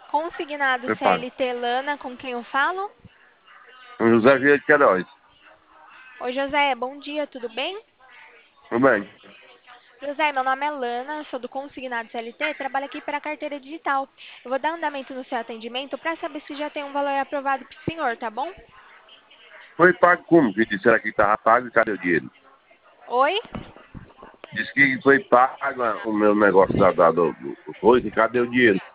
Consignado Eu pago. CLT Lana, com quem eu falo? José Vieira de Queiroz. Oi, José, bom dia, tudo bem? Tudo bem. José, meu nome é Lana, sou do Consignado CLT, trabalho aqui para a carteira digital. Eu vou dar andamento no seu atendimento para saber se já tem um valor aprovado para o senhor, tá bom? Foi pago como? Que disseram que estava pago e cadê o dinheiro? Oi? Disse que foi pago o meu negócio do coisa e cadê o dinheiro?